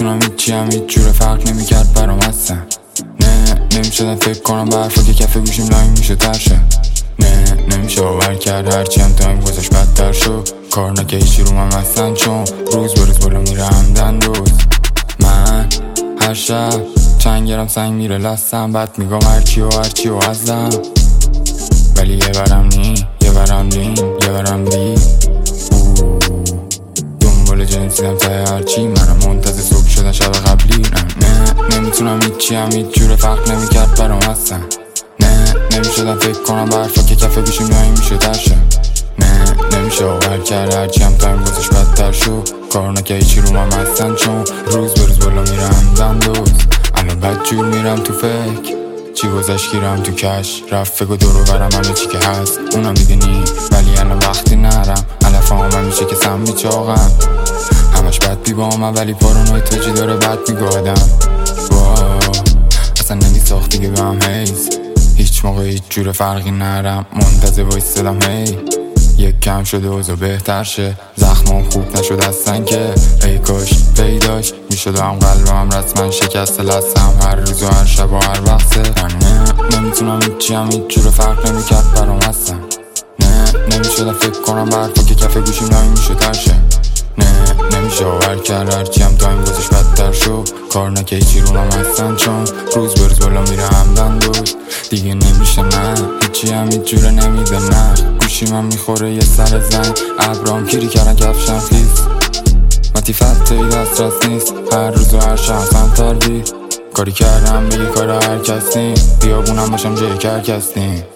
نمیتونم هیچی هم هیچ جور فرق نمیکرد برام اصلا. نه نمیشدم فکر کنم به حرفا که کف گوشیم لاین میشه ترشه. نه نمیشه باور کرد هرچی هم تایم گذاشت بدتر شد. کار نکه هیچی رو من هستن چون روز به روز بالا میره همدن روز. من هر شب چند گرم سنگ میره لستم، بعد میگم هرچی و ازم، ولی یه برم نی یه برم لین یه برم دی. دنبال جنسیدم تا هرچی، منم منتظر صبح شدن شب قبلی. نه نمیتونم هیچی هم هیچ جور فرق نمیکرد برام اصلا. نه نمیشدم فکر کنم به حرفا که کف گوشیم لاین میشه ترشه. نه نمیشه باور کرد هرچی هم تایم گذاشت بدتر شد. کار نکه هیچی رو من هستن چون روز به روز بالا میرم دم دوز. الان بدجور میرم تو فکر چی گذشت گیرم تو کش. رفت فکر و دور و برم همه چی که هست اونم دیگه نی، ولی الان وقتی نرم علف هم میشه که سم میچاقم. همش بد بی با من ولی پارانوی تاجی داره بد میگادم. اصلا نمیساخت دیگه به هم حیث، هیچ موقع هیچ جور فرقی نرم منتظر وایستدم هی یک کم شده اوضاع بهتر شه. زخمام خوب نشد اصلا که ای کاش پیداش میشد هم قلبم رسما شکست لستم هر روز و هر شب و هر وقته. نه نمیتونم هیچی هم هیچ جور فرق نمیکرد برام اصلا. نه نمیشدم فکر کنم به حرفا که کف گوشیم لاین میشه ترشه. نه نمیشه باور کرد هرچی هم تایم گذاشت بدتر شد. کار نکه هیچی رو من هستن چون روز به روز بالا میره همدن دوز. دیگه نمیشه نه هیچی هم هیچ جوره نمیده نه. گوشی من میخوره یه سر زنگ، ابرام گیری کردن کفشم خیز، متی فتحی دسترس نیست هر روز و هر شب تر بی. کاری کردم بگه کار هر کس نی، بیابونم باشم جای هر کس نی.